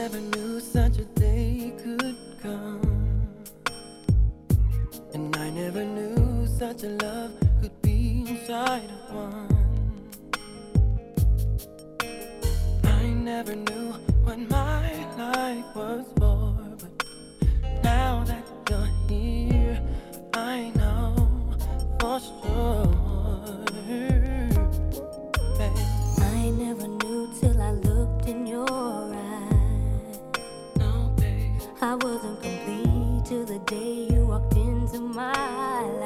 never knew such a day could come, and I never knew such a love could be inside of one. I never knew what my life was for, but now that you're here, I know for sure. Babe. I never knew till I looked in your eyes. No, babe. I wasn't complete till the day you walked into my